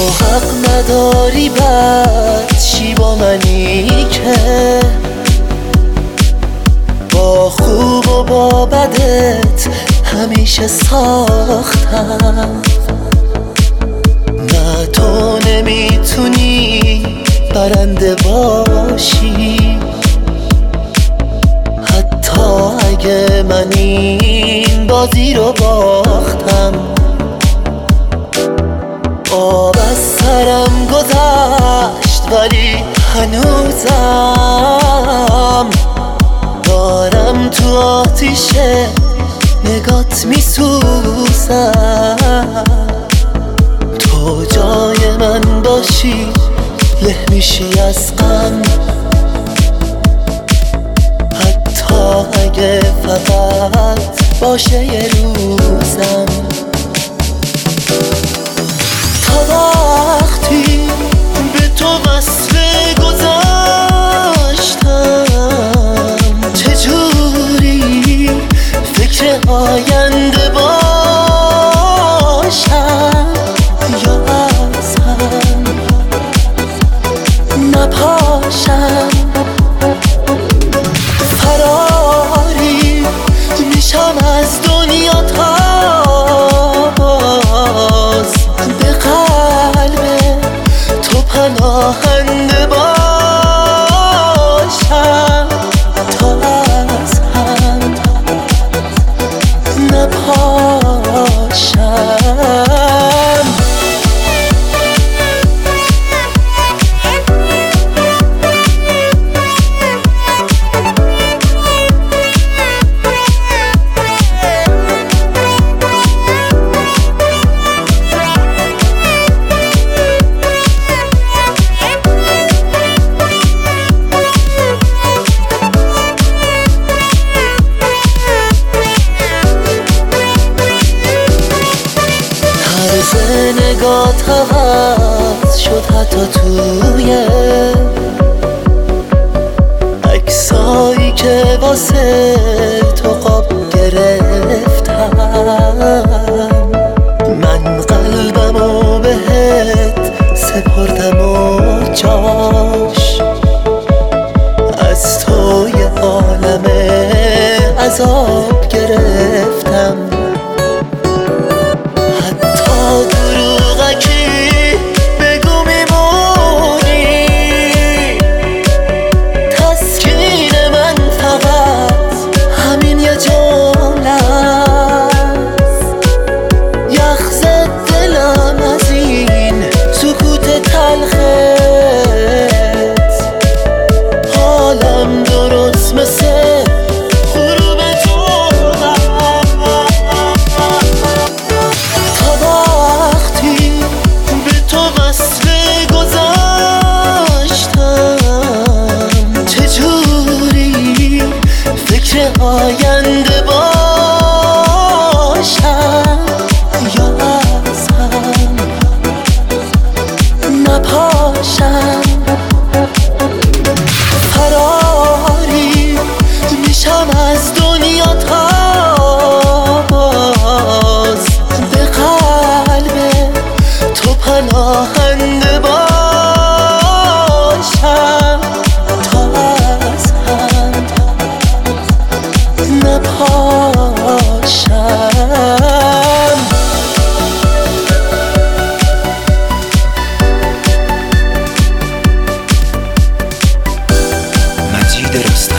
حق نداری بد چی با منی که با خوب و با بدت همیشه ساختم. نه تو نمیتونی برنده باشی، حتی اگه من این بازی رو باختم. آب از سرم گذشت ولی هنوزم دارم تو آتیش نگات میسوزم. تو جای من باشی له میشی از غم، حتی اگه فقط باشه یه روزم. تا وقتی به تو وصف گذاشتم، چجوری فکر آینده باشم یا از هم نپاشم. فراری میشم از دنیا تا باز به قلب تو پناهنده باشم. تا از هم نپاشم. نگات عوض شد حتی توی عکسایی که واسه تو قاب گرفتم. من قلبمو بهت سپردم و جاش از تو یه عالم عذاب گرفتم. آینده باشم یا از هم نپاشم. فراری میشم از دنیا تا باز به قلب تو پناهنده باشم. تا از هم نپاشم. مجید رستم